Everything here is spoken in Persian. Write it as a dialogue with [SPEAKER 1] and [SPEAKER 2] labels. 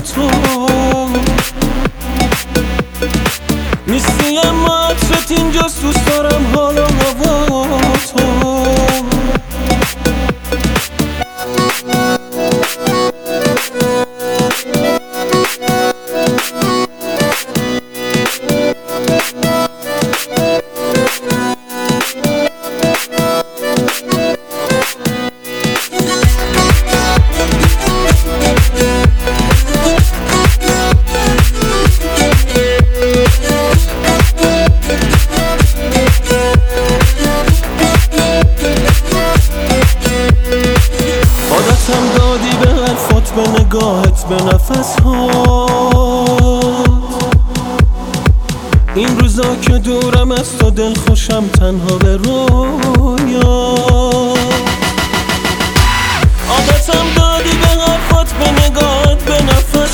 [SPEAKER 1] تو نیستی اما عطرت اینجاست، دوست دارم حال و هوا تو. عادتم دادی به حرفات، به نگاهت، به نفس هات. این روزا که دورم از تو دل خوشم تنها به رویا. عادتم دادی به حرفات، به نگاهت، به نفس